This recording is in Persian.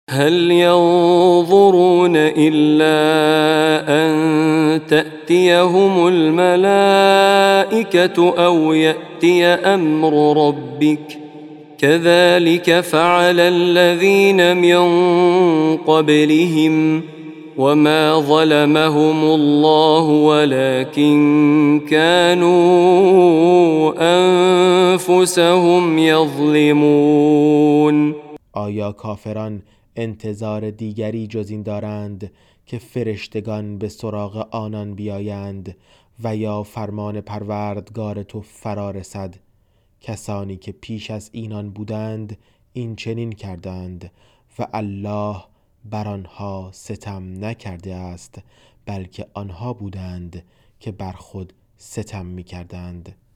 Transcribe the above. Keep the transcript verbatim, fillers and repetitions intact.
هل ينظرون إلا أن تأتيهم الملائكة أو يأتي أمر ربك كذلك فعل الذين من قبلهم وما ظلمهم الله ولكن كانوا أنفسهم يظلمون. آیا کافران انتظار دیگری جز این دارند که فرشتگان به سراغ آنان بیایند و یا فرمان پروردگار تو فرا رسد؟ کسانی که پیش از اینان بودند این چنین کردند و الله بر آنها ستم نکرده است، بلکه آنها بودند که بر خود ستم می کردند.